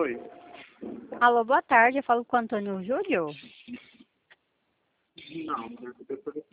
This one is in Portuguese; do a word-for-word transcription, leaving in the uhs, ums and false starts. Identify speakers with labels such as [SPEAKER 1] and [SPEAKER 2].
[SPEAKER 1] Oi.
[SPEAKER 2] Alô, boa tarde. Eu falo com o Antônio Júlio.
[SPEAKER 1] Não, não é